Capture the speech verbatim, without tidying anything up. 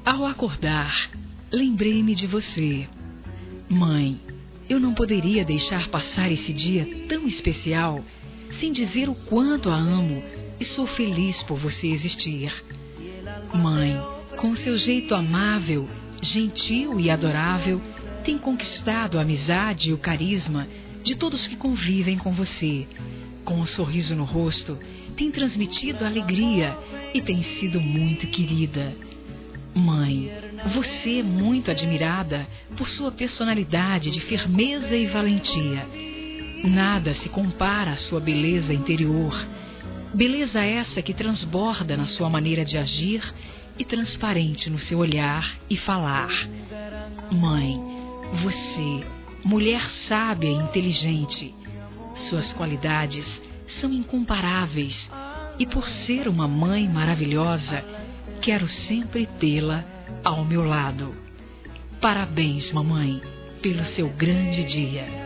Ao acordar, lembrei-me de você. Mãe, eu não poderia deixar passar esse dia tão especial sem dizer o quanto a amo e sou feliz por você existir. Mãe, com seu jeito amável, gentil e adorável, tem conquistado a amizade e o carisma de todos que convivem com você. Com um sorriso no rosto, tem transmitido alegria e tem sido muito querida. Mãe, você é muito admirada por sua personalidade de firmeza e valentia. Nada se compara à sua beleza interior. Beleza essa que transborda na sua maneira de agir e transparente no seu olhar e falar. Mãe, você, mulher sábia e inteligente, suas qualidades são incomparáveis e por ser uma mãe maravilhosa, quero sempre tê-la ao meu lado. Parabéns, mamãe, pelo seu grande dia.